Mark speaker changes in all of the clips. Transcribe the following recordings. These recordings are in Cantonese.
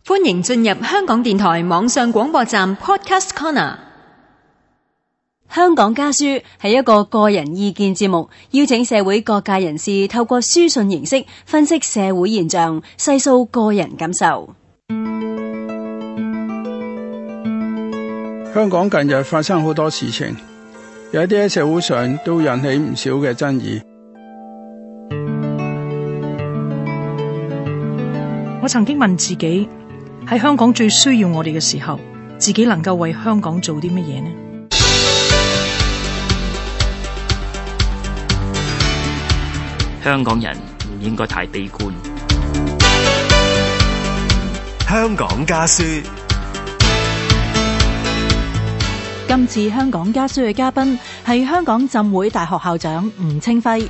Speaker 1: 歡迎進入香港電台網上廣播站 Podcast Corner。
Speaker 2: 香港家書係一個個人意見節目，邀請社會各界人士透過書信形式分析社會現象，細數個人感受。
Speaker 3: 香港近日發生好多事情，有啲喺社會上都引起唔少嘅爭議。
Speaker 4: 我曾經問自己，喺香港最需要我哋嘅時候，自己能夠為香港做啲乜嘢呢？
Speaker 5: 香港人唔應該太悲觀。
Speaker 6: 香港家書。
Speaker 2: 今次香港家書嘅嘉賓係香港浸會大學校長吳清輝。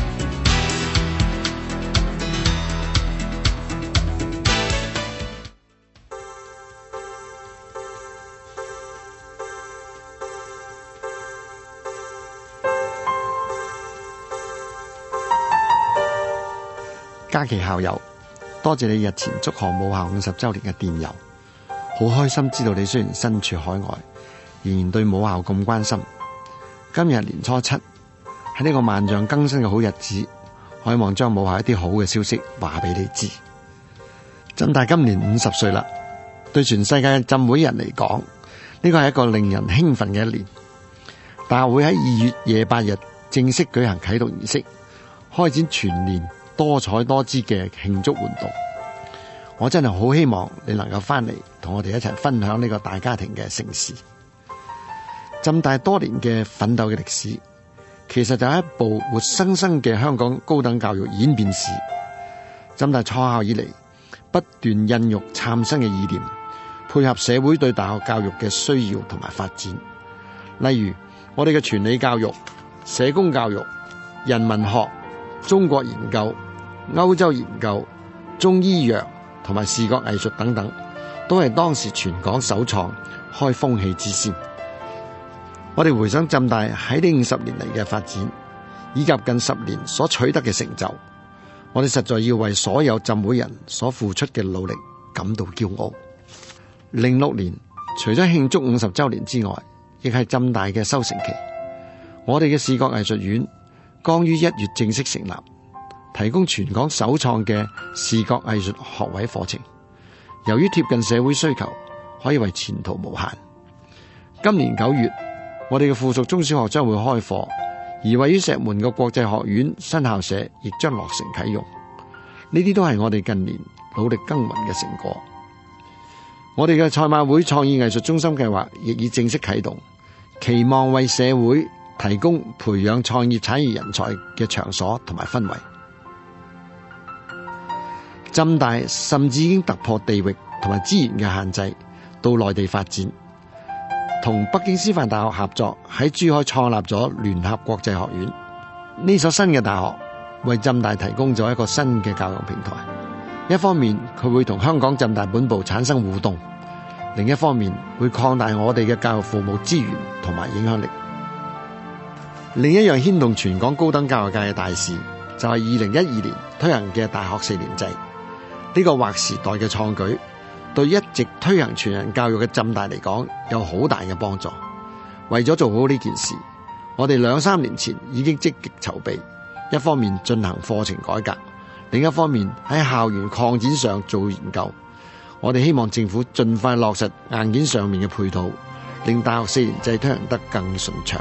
Speaker 7: 嘉琪校友，多謝你日前祝賀母校50週年嘅電郵，好開心知道你雖然身處海外，仍然對母校咁關心。今日年初7，喺呢個萬象更新嘅好日子，我希望將母校一啲好嘅消息話俾你知。浸大今年50歲啦，對全世界嘅浸會人嚟講，呢個係一個令人興奮嘅一年。大學會喺2月28日正式舉行啟動儀式，開展全年多彩多姿嘅慶祝活動。我真係好希望你能夠翻嚟同我哋一齊分享呢個大家庭嘅盛事。浸大多年嘅奮鬥嘅歷史，其實就係一部活生生嘅香港高等教育演變史。浸大創校以嚟，不斷孕育嶄新嘅意念，配合社會對大學教育嘅需要同埋發展。例如我哋嘅全理教育、社工教育、人文學、中國研究、歐洲研究、中醫藥同埋視覺藝術等等，都係當時全港首創開風氣之先。我哋回想浸大喺呢50年嚟嘅發展，以及近10年所取得嘅成就，我哋實在要為所有浸會人所付出嘅努力感到驕傲。06年，除咗慶祝50週年之外，亦係浸大嘅收成期。我哋嘅視覺藝術院剛於1月正式成立，提供全港首創嘅視覺藝術學位課程。由於貼近社會需求，可以為前途無限。今年9月，我哋嘅附屬中小學將會開課，而位於石門嘅國際學院新校舍亦將落成啟用。呢啲都係我哋近年努力耕耘嘅成果。我哋嘅賽馬會創意藝術中心計劃亦已正式啟動，期望為社會提供培養創業產業人才嘅場所同埋氛圍。浸大甚至已經突破地域同埋資源嘅限制，到內地發展，同北京師範大學合作，喺珠海創立咗聯合國際學院。呢所新嘅大學為浸大提供咗一個新嘅教育平台。一方面佢會同香港浸大本部產生互動，另一方面會擴大我哋嘅教育服務資源同埋影響力。另一樣牽動全港高等教育界嘅大事，就係2012年推行嘅大學4年制。呢個劃時代嘅創舉，對一直推行全人教育嘅浸大嚟講有好大嘅幫助。為咗做好呢件事，我哋2-3年前已經積極籌備，一方面進行課程改革，另一方面喺校園擴展上做研究。我哋希望政府盡快落實硬件上面嘅配套，令大學4年制推行得更順暢。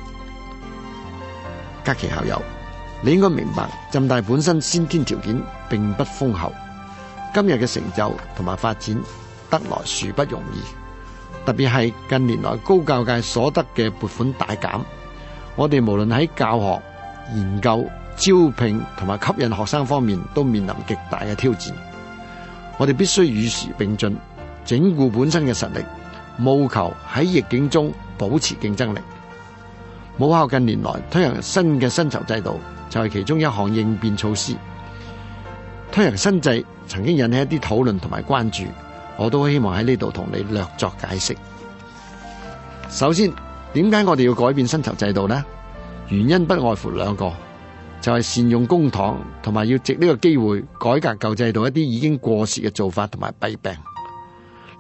Speaker 7: 嘉琪校友，你應該明白浸大本身先天條件並不豐厚，今日嘅成就同埋發展得來殊不容易。特別係近年來高教界所得嘅撥款大減，我哋無論喺教學、研究、招聘同埋吸引學生方面都面臨極大嘅挑戰。我哋必須與時並進，整固本身嘅實力，務求喺逆境中保持競爭力。母校近年來推行新嘅薪酬制度，就係其中一項應變措施。推行新制曾經引起一啲討論同埋關注，我都希望喺呢度同你略作解釋。首先，點解我哋要改變薪酬制度呢？原因不外乎2個，就係善用公帑，同埋要藉呢個機會改革舊制度一啲已經過時嘅做法同埋弊病。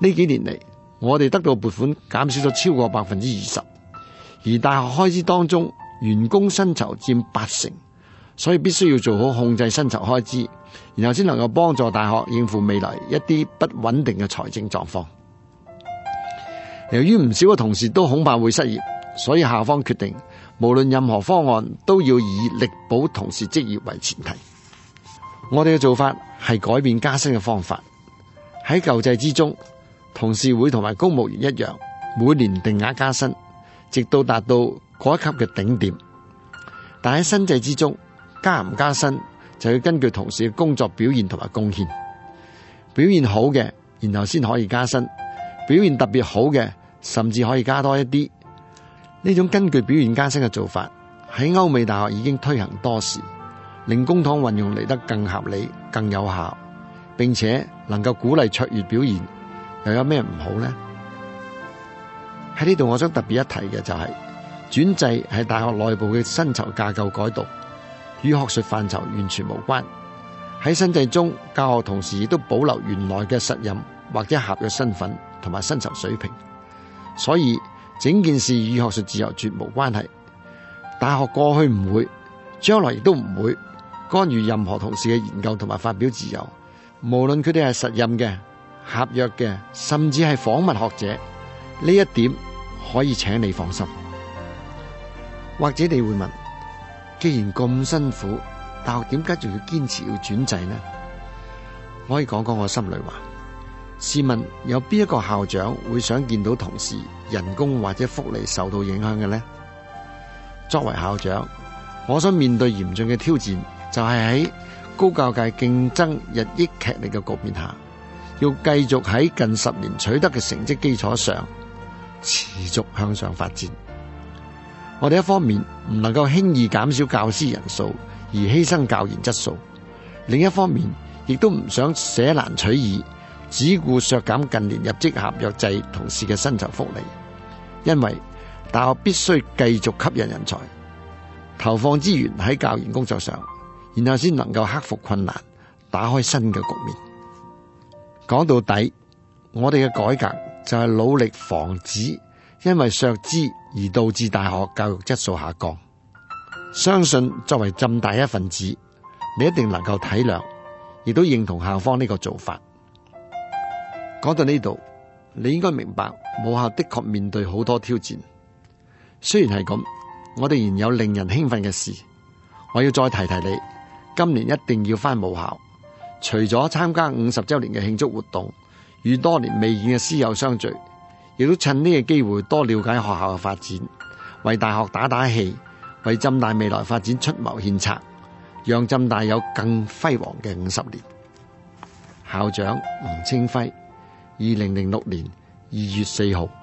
Speaker 7: 呢幾年嚟，我哋得到撥款減少咗超過20%，而大學開支當中員工薪酬佔80%，所以必須要做好控制薪酬開支，然後先能夠幫助大學應付未來一啲不穩定嘅財政狀況。由於唔少嘅同事都恐怕會失業，所以校方決定無論任何方案都要以力保同事職業為前提。我哋嘅做法係改變加薪嘅方法。喺舊制之中，同事會同埋公務員一樣，每年定額加薪，直到達到嗰一級嘅頂點。但喺新制之中，加唔加薪就要根據同事嘅工作表現同埋貢獻，表現好嘅，然後先可以加薪；表現特別好嘅，甚至可以加多一啲。呢種根據表現加薪嘅做法，喺歐美大學已經推行多時，令公帑運用嚟得更合理、更有效，並且能夠鼓勵卓越表現，又有咩唔好呢？喺呢度我想特別一提嘅就係轉制係大學內部嘅薪酬架構改動，與學術範疇完全無關。喺新制中，教學同時亦都保留原來嘅實任或者合約身份同埋薪酬水平，所以整件事與學術自由絕無關係。大學過去唔會，將來亦都唔會干預任何同事嘅研究同埋發表自由，無論佢哋係實任嘅、合約嘅，甚至係訪問學者，呢一點可以請你放心。或者你會問，既然咁辛苦，大學點解仲要堅持要轉制呢？我可以講講我心裏話。試問有邊一個校長會想見到同事人工或者福利受到影響嘅呢？作為校長，我想面對嚴峻嘅挑戰，就係喺高教界競爭日益劇烈嘅局面下，要繼續喺近10年取得嘅成績基礎上持續向上發展。我哋一方面唔能夠輕易減少教師人數而犧牲教研質素，另一方面亦都唔想捨難取易，只顧削減近年入職合約制同事嘅薪酬福利。因為大學必須繼續吸引人才，投放資源喺教研工作上，然後先能夠克服困難，打開新嘅局面。講到底，我哋嘅改革就係努力防止因為削資而導致大學教育質素下降。相信作為浸大一份子，你一定能夠體諒，亦都認同校方呢個做法。講到呢度，你應該明白母校的確面對好多挑戰。雖然係咁，我哋仍有令人興奮嘅事。我要再提提你，今年一定要返母校，除咗參加50週年嘅慶祝活動，與多年未見嘅師友相聚，亦都趁呢個機會多了解學校嘅發展，為大學打打氣，為浸大未來發展出謀獻策，讓浸大有更輝煌嘅50年。校長吳清輝，2006年2月4號。